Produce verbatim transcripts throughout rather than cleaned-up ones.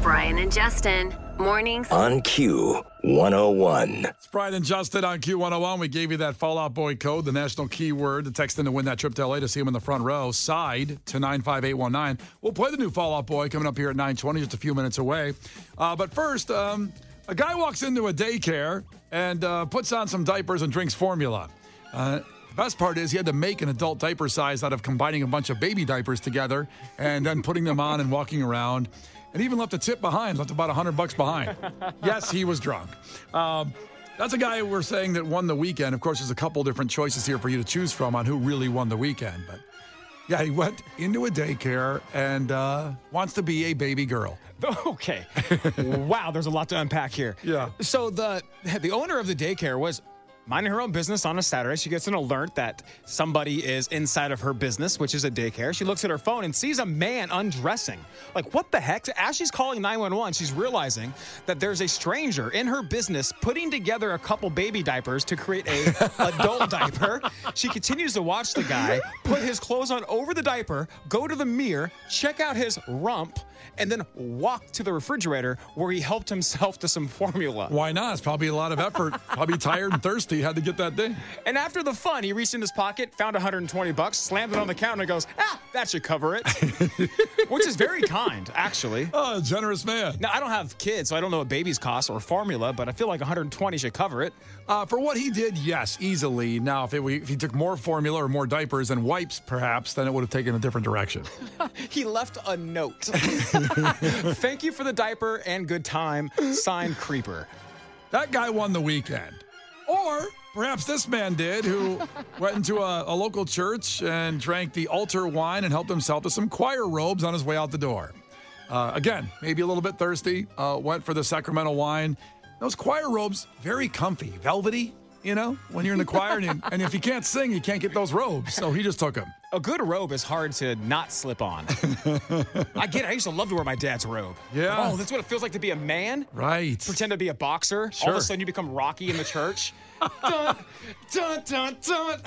Brian and Justin. Mornings on Q one oh one. It's Brian and Justin on Q one oh one. We gave you that Fall Out Boy code, the national keyword, to text in to win that trip to L A to see him in the front row. Side to nine five eight one nine. We'll play the new Fall Out Boy coming up here at nine twenty, just a few minutes away. Uh, but first, um, a guy walks into a daycare and uh, puts on some diapers and drinks formula. Uh, the best part is he had to make an adult diaper size out of combining a bunch of baby diapers together and then putting them on and walking around. And even left a tip behind, left about one hundred bucks behind. Yes, he was drunk. Um, that's a guy we're saying that won the weekend. Of course, there's a couple different choices here for you to choose from on who really won the weekend. But yeah, he went into a daycare and uh, wants to be a baby girl. Okay. Wow, there's a lot to unpack here. Yeah. So the the owner of the daycare was minding her own business on a Saturday. She gets an alert that somebody is inside of her business, which is a daycare. She looks at her phone and sees a man undressing. Like, what the heck? As she's calling nine one one, she's realizing that there's a stranger in her business putting together a couple baby diapers to create a adult diaper. She continues to watch the guy put his clothes on over the diaper, go to the mirror, check out his rump, and then walk to the refrigerator where he helped himself to some formula. Why not? It's probably a lot of effort. Probably tired and thirsty. Had to get that thing. And after the fun, he reached in his pocket, found one hundred twenty bucks, slammed it on the counter, and goes, ah, that should cover it. Which is very kind, actually. Oh, generous man. Now, I don't have kids, so I don't know what babies cost or formula, but I feel like one hundred twenty should cover it. Uh, for what he did, yes, easily. Now, if, it, if he took more formula or more diapers and wipes, perhaps, then it would have taken a different direction. He left a note. Thank you for the diaper and good time. Signed, Creeper. That guy won the weekend. Or perhaps this man did, who went into a, a local church and drank the altar wine and helped himself to some choir robes on his way out the door. Uh, again, maybe a little bit thirsty, uh, went for the Sacramento wine. Those choir robes, very comfy, velvety, you know, when you're in the choir. And, and if you can't sing, you can't get those robes. So he just took them. A good robe is hard to not slip on. I get it. I used to love to wear my dad's robe. Yeah. Oh, that's what it feels like to be a man? Right. Pretend to be a boxer. Sure. All of a sudden you become Rocky in the church. Dun, dun, dun, dun.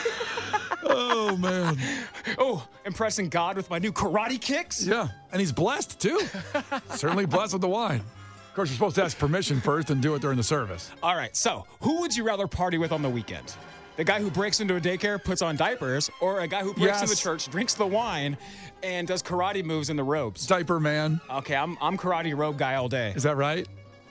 Oh, man. Oh, impressing God with my new karate kicks? Yeah. And he's blessed, too. Certainly blessed with the wine. Of course, you're supposed to ask permission first and do it during the service. All right. So who would you rather party with on the weekend? The guy who breaks into a daycare, puts on diapers, or a guy who breaks Yes. into the church, drinks the wine, and does karate moves in the robes? Diaper man. Okay, I'm I'm karate robe guy all day. Is that right?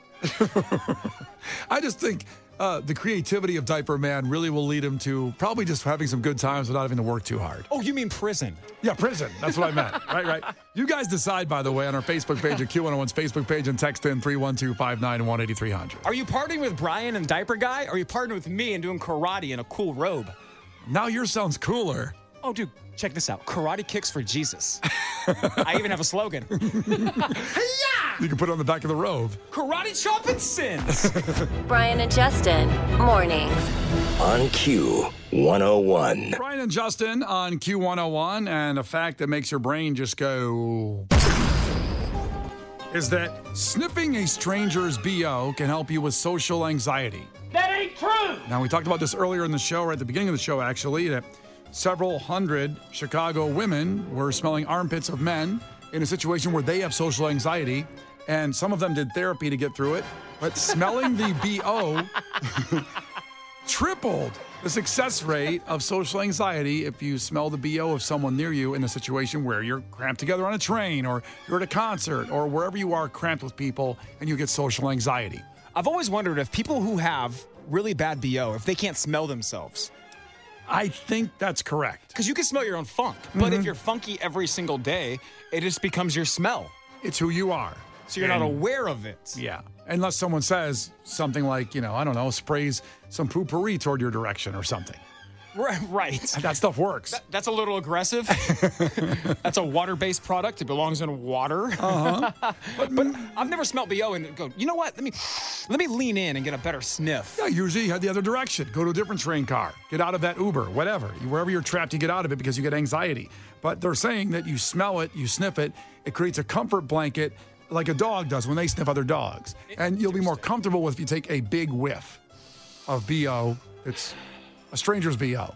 I just think uh, the creativity of Diaper Man really will lead him to probably just having some good times without having to work too hard. Oh, you mean prison? Yeah, prison. That's what I meant. Right, right. You guys decide, by the way, on our Facebook page at Q one oh one's Facebook page and text in three one two five nine one eight three hundred. Are you partying with Brian and Diaper Guy? Or are you partying with me and doing karate in a cool robe? Now yours sounds cooler. Oh, dude, check this out. Karate kicks for Jesus. I even have a slogan. You can put it on the back of the robe. Karate chop and sins. Brian and Justin. Mornings. On Q one oh one. Brian and Justin on Q one oh one, and a fact that makes your brain just go is that sniffing a stranger's B O can help you with social anxiety. That ain't true! Now, we talked about this earlier in the show, or at the beginning of the show, actually, that several hundred Chicago women were smelling armpits of men in a situation where they have social anxiety, and some of them did therapy to get through it, but smelling the B O tripled the success rate of social anxiety if you smell the B O of someone near you in a situation where you're cramped together on a train, or you're at a concert, or wherever you are cramped with people and you get social anxiety. I've always wondered if people who have really bad B O, if they can't smell themselves. I think that's correct. Because you can smell your own funk. But if you're funky every single day, it just becomes your smell. It's who you are. So you're And- not aware of it. Yeah. Unless someone says something like, you know, I don't know, sprays some poopery toward your direction or something. Right. right. That stuff works. That- that's a little aggressive. That's a water-based product. It belongs in water. Uh-huh. but, but I've never smelled B O and go, you know what? Let me let me lean in and get a better sniff. Yeah, usually you head the other direction. Go to a different train car. Get out of that Uber, whatever. Wherever you're trapped, you get out of it because you get anxiety. But they're saying that you smell it, you sniff it, it creates a comfort blanket like a dog does when they sniff other dogs. And you'll be more comfortable with if you take a big whiff of B O. It's a stranger's B O.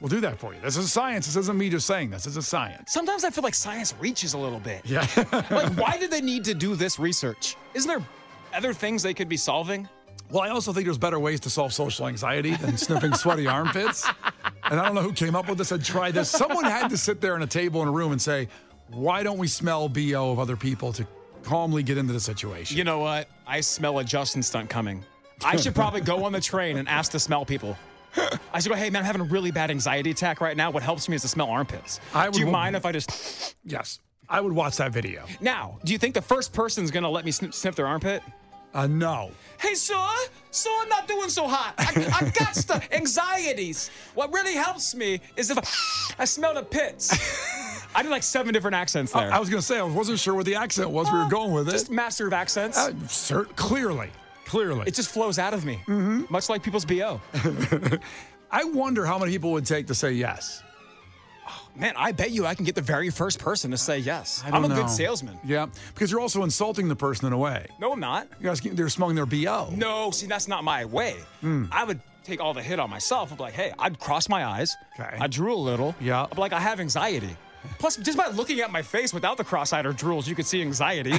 We'll do that for you. This is science. This isn't me just saying this. This is science. Sometimes I feel like science reaches a little bit. Yeah. Like, why did they need to do this research? Isn't there other things they could be solving? Well, I also think there's better ways to solve social anxiety than sniffing sweaty armpits. And I don't know who came up with this and tried this. Someone had to sit there in a table in a room and say, why don't we smell B O of other people to calmly get into the situation? You know what? I smell a Justin stunt coming. I should probably go on the train and ask to smell people. I should go, hey, man, I'm having a really bad anxiety attack right now. What helps me is to smell armpits. I would do you w- mind if I just... Yes. I would watch that video. Now, do you think the first person's going to let me sniff, sniff their armpit? Uh, no. Hey, sir, sir, I'm not doing so hot. I, I got stuff, anxieties. What really helps me is if I, I smell the pits. I did like seven different accents there. I, I was going to say, I wasn't sure what the accent was. Well, we were going with it. Just master of accents. Uh, sir, clearly. Clearly. It just flows out of me, mm-hmm. much like people's B O. I wonder how many people would take to say yes. Oh, man, I bet you I can get the very first person to say yes. I don't I'm a know. good salesman. Yeah, because you're also insulting the person in a way. No, I'm not. You're asking, they're smelling their B O. No, see, that's not my way. Mm. I would take all the hit on myself. I'd be like, hey, I'd cross my eyes. Okay. I'd drool a little. Yeah. I'd be like, I have anxiety. Plus, just by looking at my face without the cross-eyed or drools, you could see anxiety.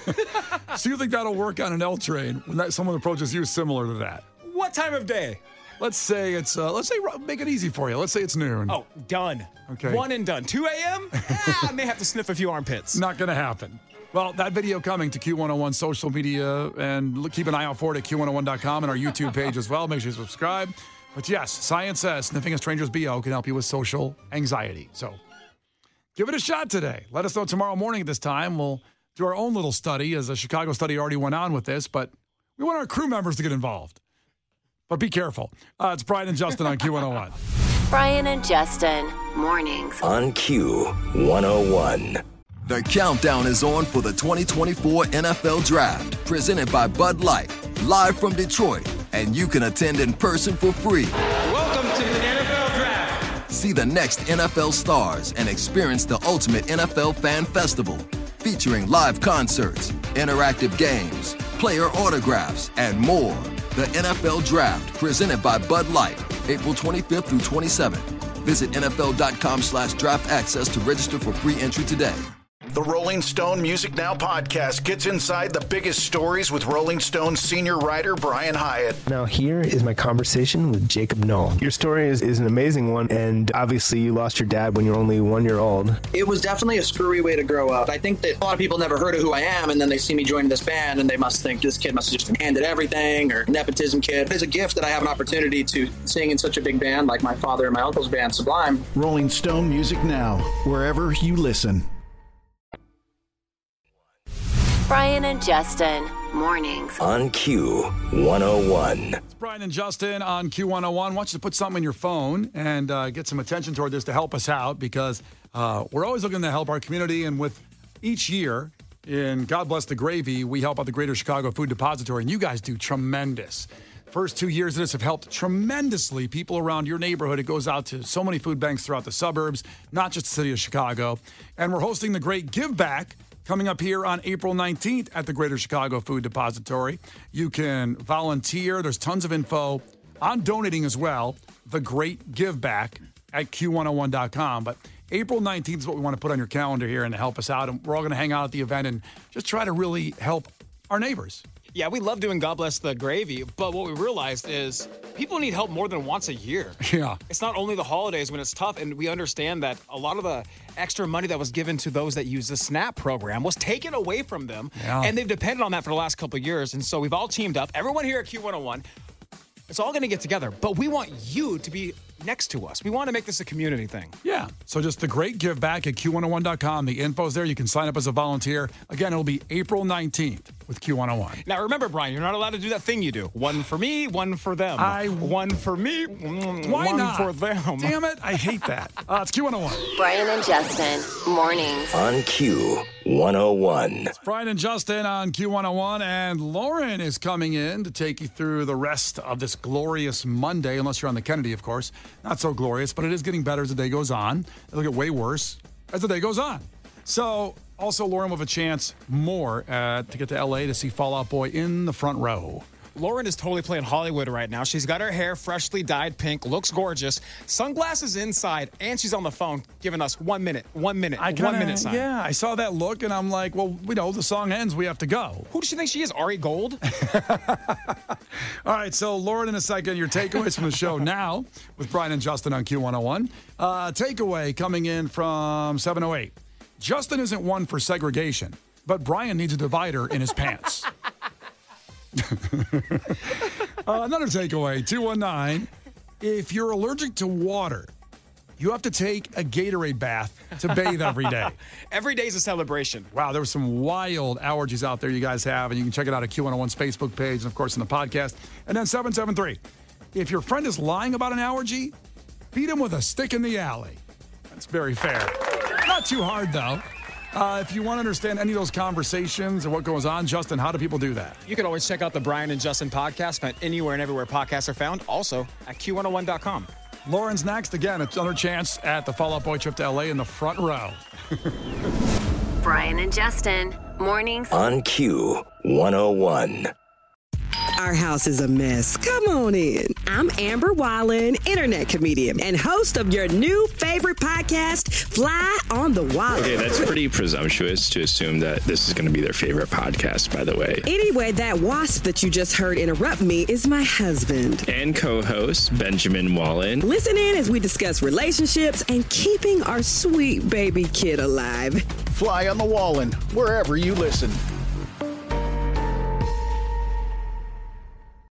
So you think that'll work on an L train when that, someone approaches you similar to that? What time of day? Let's say it's, uh, let's say, make it easy for you. Let's say it's noon. Oh, done. Okay. One and done. two a.m.? eh, I may have to sniff a few armpits. Not going to happen. Well, that video coming to Q one oh one social media, and look, keep an eye out for it at Q one oh one dot com and our YouTube page as well. Make sure you subscribe. But yes, science says sniffing a stranger's B O can help you with social anxiety. So give it a shot today. Let us know tomorrow morning at this time. We'll do our own little study, as a Chicago study already went on with this, but we want our crew members to get involved. But be careful. Uh, it's Brian and Justin on Q one oh one. Brian and Justin, mornings. On Q one oh one. The countdown is on for the twenty twenty-four N F L Draft, presented by Bud Light, live from Detroit, and you can attend in person for free. Welcome to the N F L Draft. See the next N F L stars and experience the ultimate N F L fan festival, featuring live concerts, interactive games, player autographs, and more. The N F L Draft, presented by Bud Light, April twenty-fifth through twenty-seventh. Visit N F L dot com slash draft access to register for free entry today. The Rolling Stone Music Now podcast gets inside the biggest stories with Rolling Stone senior writer Brian Hyatt. Now here is my conversation with Jacob Knoll. Your story is, is an amazing one, and obviously you lost your dad when you were only one year old. It was definitely a screwy way to grow up. I think that a lot of people never heard of who I am, and then they see me joining this band, and they must think this kid must have just been handed everything, or nepotism kid. It's a gift that I have an opportunity to sing in such a big band like my father and my uncle's band, Sublime. Rolling Stone Music Now, wherever you listen. Brian and Justin, mornings. On Q one oh one. It's Brian and Justin on Q one oh one. I want you to put something in your phone and uh, get some attention toward this to help us out, because uh, we're always looking to help our community. And with each year in God Bless the Gravy, we help out the Greater Chicago Food Depository, and you guys do tremendous. First two years of this have helped tremendously people around your neighborhood. It goes out to so many food banks throughout the suburbs, not just the city of Chicago. And we're hosting the Great Give Back coming up here on April nineteenth at the Greater Chicago Food Depository. You can volunteer. There's tons of info on donating as well. The Great Give Back at Q one oh one dot com. But April nineteenth is what we want to put on your calendar here and to help us out. And we're all going to hang out at the event and just try to really help our neighbors. Yeah, we love doing God Bless the Gravy, but what we realized is people need help more than once a year. Yeah. It's not only the holidays when it's tough, and we understand that a lot of the extra money that was given to those that use the SNAP program was taken away from them, Yeah. and they've depended on that for the last couple of years, and so we've all teamed up. Everyone here at Q one oh one, it's all going to get together, but we want you to be next to us. We want to make this a community thing. Yeah. So just the Great Give Back at Q one oh one dot com. The info's there. You can sign up as a volunteer. Again, it'll be April nineteenth with Q one oh one. Now, remember, Brian, you're not allowed to do that thing you do. One for me, one for them. I- One for me, mm, Why one not? for them. Damn it. I hate that. Uh, it's Q one oh one. Brian and Justin, mornings. On Q one oh one. Brian and Justin on Q one oh one, and Lauren is coming in to take you through the rest of this glorious Monday, unless you're on the Kennedy, of course. Not so glorious, but it is getting better as the day goes on. It'll get way worse as the day goes on. So, also, Lauren will have a chance more uh, to get to L A to see Fall Out Boy in the front row. Lauren is totally playing Hollywood right now. She's got her hair freshly dyed pink, looks gorgeous, sunglasses inside, and she's on the phone giving us one minute, one minute, I kinda, one minute sign. Yeah, I saw that look, and I'm like, well, you know, the song ends, we have to go. Who does she think she is, Ari Gold? All right, so Lauren, in a second, your takeaways from the show now with Brian and Justin on Q one oh one. Uh, takeaway coming in from seven oh eight. Justin isn't one for segregation, but Brian needs a divider in his pants. uh, another takeaway, two one nine. If you're allergic to water, you have to take a Gatorade bath to bathe every day. Every day is a celebration. Wow, there were some wild allergies out there you guys have, and you can check it out at Q one oh one's Facebook page and, of course, in the podcast. And then seven seven three. If your friend is lying about an allergy, beat him with a stick in the alley. That's very fair. Not too hard, though. Uh, if you want to understand any of those conversations and what goes on, Justin, how do people do that? You can always check out the Brian and Justin podcast, found anywhere and everywhere podcasts are found, also at Q one oh one dot com. Lauren's next. Again, it's another chance at the Fall Out Boy trip to L A in the front row. Brian and Justin, mornings on Q one oh one. Our house is a mess. Come on in. I'm Amber Wallen, internet comedian and host of your new favorite podcast, Fly on the Wall. Okay, that's pretty presumptuous to assume that this is going to be their favorite podcast, by the way. Anyway, that wasp that you just heard interrupt me is my husband. And co-host, Benjamin Wallen. Listen in as we discuss relationships and keeping our sweet baby kid alive. Fly on the Wallen, wherever you listen.